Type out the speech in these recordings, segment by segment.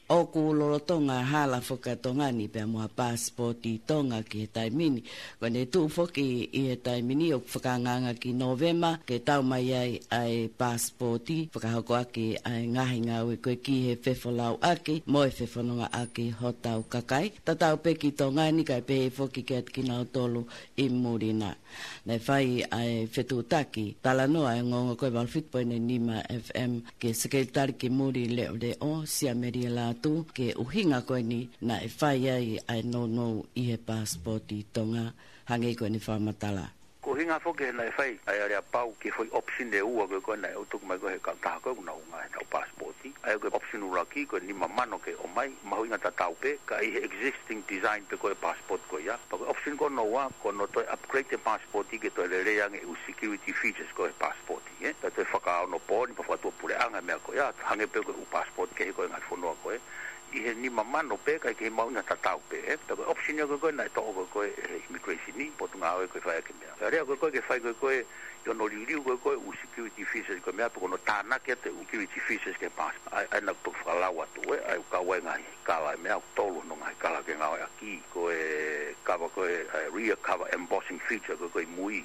o ku lolotonga hala fokatonga ni pe mo passport tonga ki taimini kone tu foki I taimini o whakanganga ki November ke tau mai ai passport whakahoko ake ai ngahi ngau koe ki he whewhalau ake mo e whewhanonga ake hotau kakai tatau peki tonga ni kai pe foki ke atkina o tolu I Murina nei whai ai whetutaki talanoa e ngonga koe walfitpoine Nima FM ke sekretari ki Muri leo leo si Ameria latu ke uhinga koe ni na e whai ai no I he passport tonga hangi koe ni whamatala. Ko hinga foke na fai ai area pau ke foi option de ua ko na o tuk mai ko he ka ta ko na unga na passporti ai ko option ura ki ko ni mamano ke o mai ma hinga ta tau pe ka I existing design pe ko passport ko ya pa option ko no wa ko no to upgrade the passporti ke to le yang e security features ko passporti ta te faka no pon pa to pure anga me ko ya hange pe ko passport ke ko ngai fono ko I he ni mamano pe ka ke mau na tatau pe ta option ko na to ko immigration ni potunga ko fa ke me area ko ke fa ko yo no liu ko security features ko me ko no tana ke te security features ke pas ai na to fa la wa to ai ka wa ngai ka la me tolo no ngai ka la ke ngai aki ko cover ko rear cover embossing feature ko mui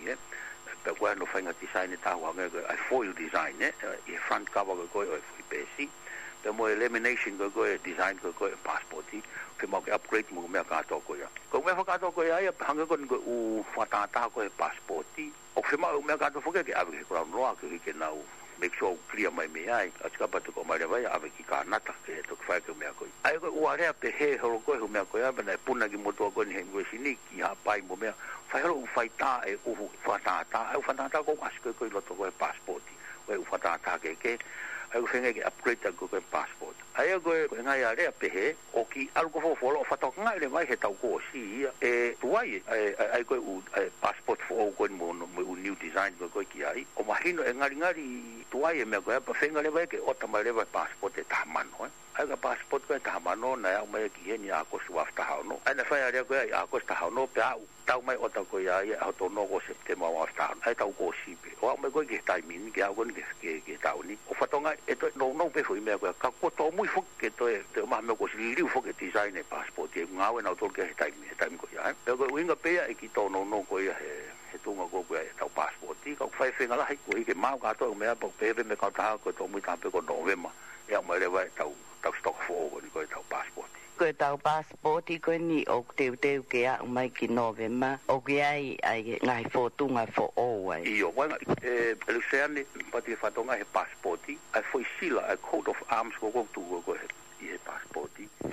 pe ko no fa ngai design ta wa ngai foil design front cover ko pesi the more elimination go design go passport ke mo upgrade mo me ka to ko ya ko me ka to ko ya hanga ko u fata ta ko passport o fe ma me ka to fo ke ave ko no ke na make sure clear mai me ai atka pa to ko mai vai ave ki ka nata ke to fa ke me ko ai ko u area pe he ho ko me ko ya bana puna ki mo to ko ni ngo sini ki ha pai mo me fa ho fa ta e u fata ta ko as ko lo to ko passport u fata ta ke ai fenga ke upgrade ko passport ai go ngai area pe he o ki algo fo lo fa to ngai le mai he tau ko si tuai ai ko passport fo ko mo new design ko ki ai o mahino ngari tuai me ko pa fenga le vai ke o tama le passport ta mano ai ka passport ko ta mano na ya mai ki ni a ko suaf ta no ai na fa area ko a ko ta no pe tau mai o tau ko ya to no ko september wa sta ai tau ko si pe o mai ko ki timing ke a ko ke tau ni o fa tonga eto no pe foi me ka ko to muy fo que to ma me ko si liu fo que design e passport e nga we na to ke time ko ya pe ko winga pe e ki to no ko ya he to nga ko ta passport ti ko fai fenga la ko ke ma ka to me po pe me ka ta ko to muy ta pe ko no we ma ya mai le vai tau stock fo ko ta passport ko tau passport ko ni o te ke a mai ki November o ke ai ngai foto ngai fo o ai io bueno Luciani pati fatonga he passport ai foi sila a coat of arms ko tu ko e passport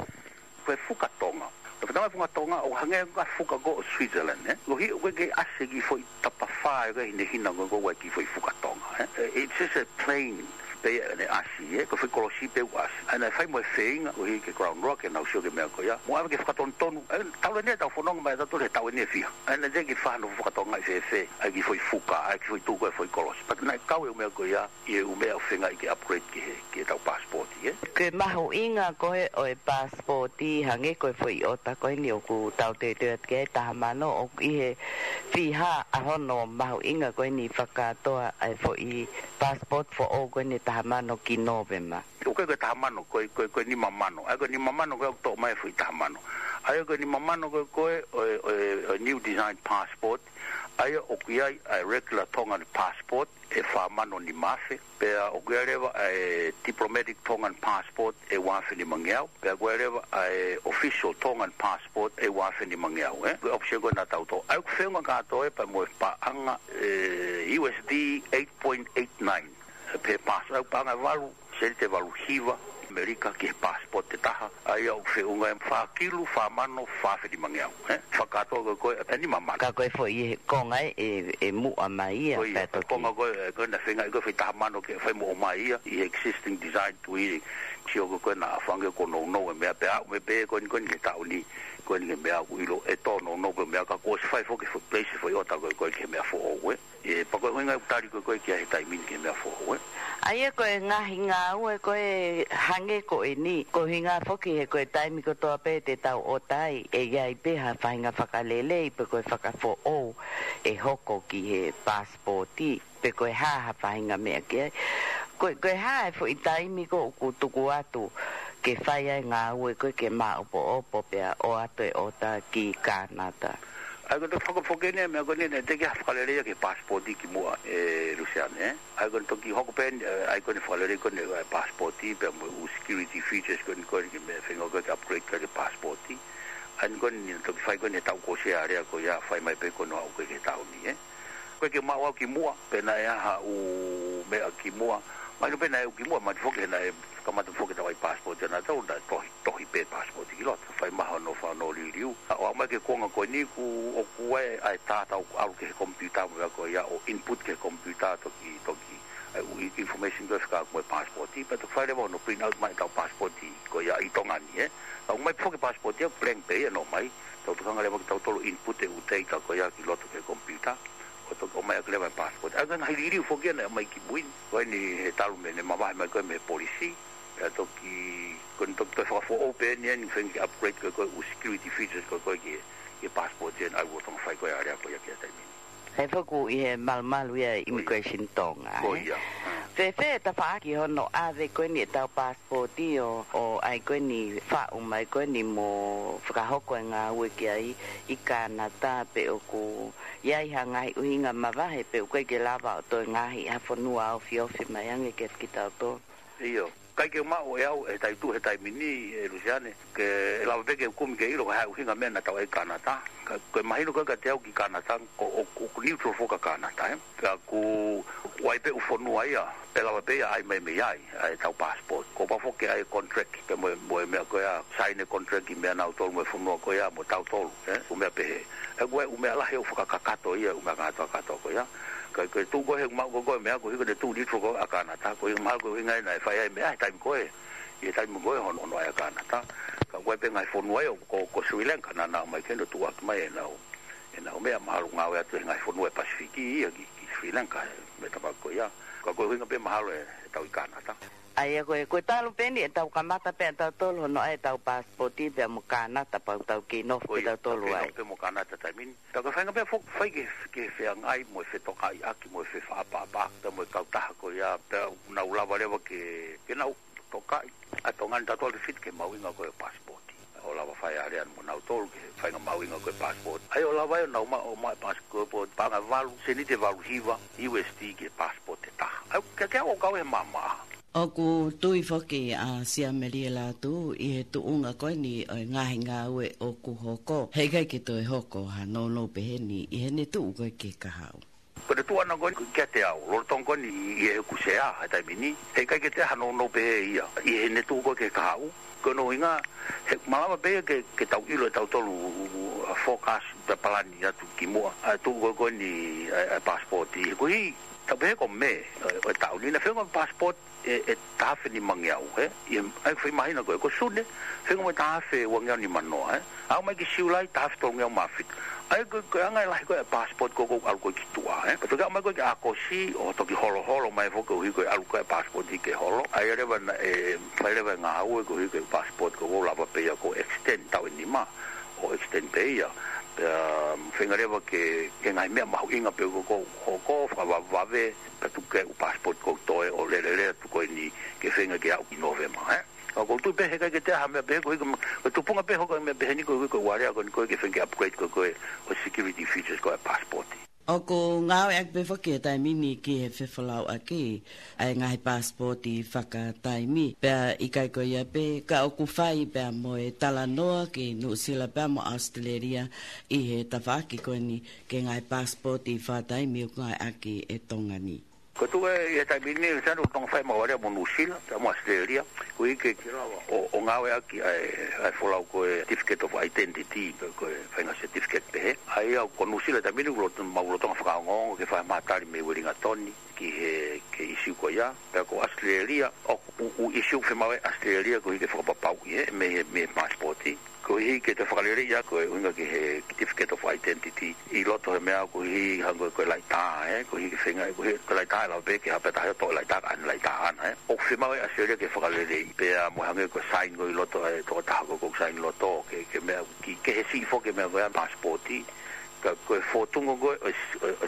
ko fukatonga fukatonga o hange ka fuka go Switzerland lo hi ko ke asegi foi tapa fa ga ni hina go ki foi fukatonga it's just a plane pe ne asi ko foi kolosi pe was ana fai mo feinga o hi ke ground rock na sio ke me ko ya mo ave ke fakaton tonu tau ne tau fonong mai tau le tau ne fi ana je ki fa no fakaton ngai fe ai ki foi fuka ai ki foi tu ko foi kolosi pat na kau e me ko ya e u me fenga ki upgrade ke tau passport ke mahu inga ko o passport hange ko foi o ta ko ni o ku tau te ke ta mano o i he fi ha a hono mahu inga ko ni fakato ai foi passport for o ko ni tamano ki November o ke tamano ko ni mamano ai ko ni mamano ko to mai foi tamano ai ko ni mamano ko new design passport ai o ki ai regular tongan passport e fa mano ni mafe pe o gereva diplomatic tongan passport e wa fe ni mangel pe gereva official tongan passport e wa fe ni mangel o chego na tauto ai ko fenga ka to e pa mo pa anga USD 8.89 pe pasa pa nga valu selte valu hiva Amerika ke passport te taha ai au fe unga fa kilu fa mano fa fe di mangiau fakato ko ani mama ka ko foi ko ngai e mu amai pe to ko ko na fe ngai ko fe ta mano ke fe mu mai i existing design to i tio ko na fange ko no me pe ko ni ta uni ko ni me a uilo e to no me ka ko fa fo ke place fo yo ta ko ke me fo o e pa ko ngai tari ko ke ai timing ke me fo o ai ko nga hinga o ko hange ko ni ko hinga fo ki ko time ko to pe te tau o tai e ai pe ha fainga fakalele pe ko faka fo o e hoko ki he passporti pe ko ha fainga me ke ko ha fo i time ko ku tu atu ke fai ai ngā ue koe ke mā opo pia o atoe o ta ki Kanata. Ai ko whakapokene me ko nene te ki whakalere ke passporti ki mua Luciane. Ai ko toki hokopen ai ko ne whakalere ko ne passporti pe mo security features ko ke me whenga ko ke upgrade ka ke passporti. Ai ko ni toki whai ko ne tau ko se area ko ya whai mai pe ko no au ke tau ni Ko ke mau ki mua pe na ya ha u me ki mua. Mai pe na ki mua ma foke na kamata foke tawai passport na tau da tohi pe passport ki lot fai maha no fa no liu o ma ke konga ko ni ku o ku ai tata o au ke computer mo ko ya o input ke computer to ki information go ska ko passport pe to fai mo no print out mai tau passport ko ya i tonga ni o mai foke passport ya blank pe no mai to kanga le mo tau to input e u te ko ya ki lot ke computer o mai ke le passport aga na liu foke na mai ki buin ko ni talu me ne mama mai ko me policy toki kon to for open and thing upgrade ko security features ko ki passport and I will fai ko area ko ya ke tai He whaku i he malmalu ia immigration tonga. Ko ia. Fe ta whaaki hono ave koe ni tau passporti o ai koe ni whau mai koe ni mo whakahoko e ngā wiki ai I Kanata pe o ku iai ha ngai uhinga mawahe pe o koe ke lawa o toi ngahi hawhanua o fiofi mai ange ke whakitau tō. Iyo. Kai ke mau e au e tai tu he tai mini Luciane ke la veke kumi ke ilo ha uhinga mena tau e Kanata ko mahino ka te au ki Kanata ko neutral foka Kanata ka ku wai pe ufonu ai pe la pe ai me ai tau passport ko pa foke ai contract ke mo me ko ya sign contract ki me na auto mo fonu ko ya mo tau tolu o me pe e go u me la he foka kakato ia u me kakato ko ya ko tu ko he ma ko me ko ko de tu di tro ko Kanata ko ma ko ngai na fai ai me ai tai ko e tai mo ko hono no ai Kanata ka ko pe ngai fonu ai ko Sri Lanka na mai ke no tu ak mai na o me ma lu ngau ya tu ngai fonu e Pasifiki ki Sri Lanka me ta ko ya ko hinga pe mahalo e tau I Kanata ai ko talu peni tau kamata pe tau tolu no ai tau passporti pe mo Kanata pa tau ki no pe tau tolu ai pe mo Kanata tamin ta ko hinga pe fok fai ke fe ngai mo fe to kai aki mo fe fa pa ta mo ka ta ko ya pe na ula vale ke na to kai a tongan ta tolu fit ke mau inga ko passporti o la fai area mo na tolu ke fai nga mau inga ko passport ai o la vai na o mai passport pa nga valu senite valu hiva USD ke passport ta ai ke o ka e mama O ku tui whake a sia meria la tu I he tuunga koe ni o ngahi ngā ue o ku hoko. Hei kai ke toi hoko ha no pehe ni I he ne tuu koe ke kahau. Ko te tuana koe ke te au. Loro tong koe ni I he kusea hai tai mini. Hei kai ke te ha no pehe ia. I he ne tuu koe ke kahau. Ko no inga he malama pehe ke tau ilo e tau tolu forecast pe palani atu ki mua. Tu koe ni passporti. Ko hi tau pehe ko me o tau ni na whenga passport e tafe ni mangiau ai foi mahina ko sune fengo mo tafe wangiau ni mano au mai ki siulai tafe to ngiau mafit ai ko anga lai ko passport ko al ko ki tua pero ga mai ko a ko si o to ki holo mai fo ko hi ko al ko passport ki holo ai re ban fai re ban a ko hi ko passport ko la pa pe ko extend tau ni ma o extend pe ya whengareva ke ngai mea mahu inga pe ko whawawe pa tu ke u passport ko toe o lere tu koe ni ke whenga ke au ki Novema ko tu pehe kai ke te ha mea pehe ko tu punga pehe ko mea pehe ni ko warea ko ke whenga upgrade ko o security features ko e passport O ko ngāo ak pe whake tai mini ki he whewhalau ake ai ngahi passporti whaka tai mi pea I kai ko ia pe ka o ku whai pea mo e tala noa ki New Zealand pea mo Australia I he tawhaki ko ni ke ngahi passporti whatai mi o ngai ake e tongani. Ko tu e tai mini sano tong whai ma warea mo New Zealand pea mo Australia ko I ke o ngāo aki ai wholau ko e certificate of identity ko e whainga certificate pehe ai au ko New Zealand tai mini maulotong whakaongo ke whai mātari me wiringa toni ki ke isi ko ia pea ko Australia o isi u whemawe Australia ko I ke whakapapau me passporti ko hi ke te whakalere ia ko unga ki he certificate of identity I loto he mea ko hi hango ko lai ta ko hi ke whenga ko hi ko lai ta la be ke hapeta he to lai ta an lai ta an o whemawe Australia ke whakalere pea mo hango ko sign ko I loto to ta ko sign loto ke mea ki ke he si fo ke mea ko passporti ko fotungo go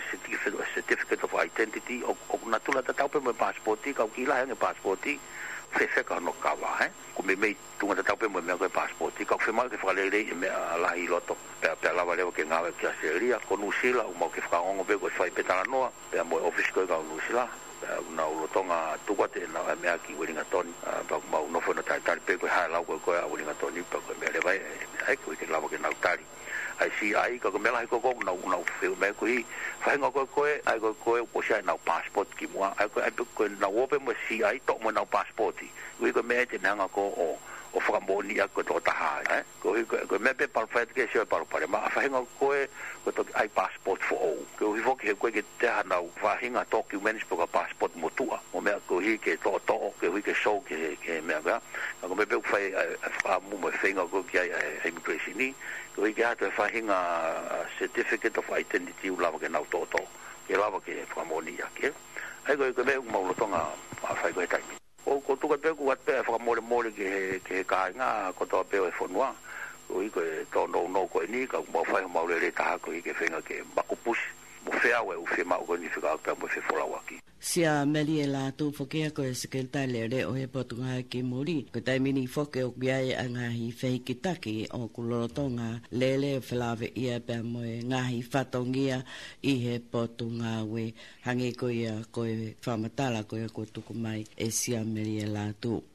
certificate of identity o natula ta tau pe mo passporti ka ki la he passporti fese ka no kawa ko me tunga ta pe mo me ko passport ka fe mal ke fa le me la i loto pe la vale ke nga ke seria ko nu sila mo ke fa ngo be ko fa pe ta no pe mo office ko ka nu sila na ulo tonga tukwate na me aki wilinga toni pa mau no fo na tai pe ko ha la ko wilinga toni pa ko me le vai ai ko ke la ko na tari ai si ai ko me la ko na fe me ko hi fa ngo ko ai ko sha na passport ki mo ai ko na wo pe mo si ai to mo na passport wi ko me te na ko o famoni a ko to ta ko me pe par fait ke se par ma fa ngo ko to ai passport fo ko hi fo ke te na fa hinga documents po passport mo tua o me ko hi ke to ke hi ke show ke me ga ko me pe fa mo me finga ko ke immigration ni ko hi ga to fa hinga certificate of identity u lava ke na to ke lava ke famoni a ke ai ko me mo lo tonga fa ko tai o ko tu ka pe ku pe fa mo ke ka nga ko to pe fo noa o i ko to no ko ni ka mo fa mo le ta ko i ke fenga ke ba ku pus mo fe awe u fe ma ko ni fica pe mo fe fo la waki sia meliela tu foke ko sekretale re o e potunga ki muri ko tai mini foke o bia anga hi fe kitaki o kulotonga lele flave ia pe mo nga hi fatongia i he potunga we hangi ko ia ko famatala ko tu mai e sia meliela tu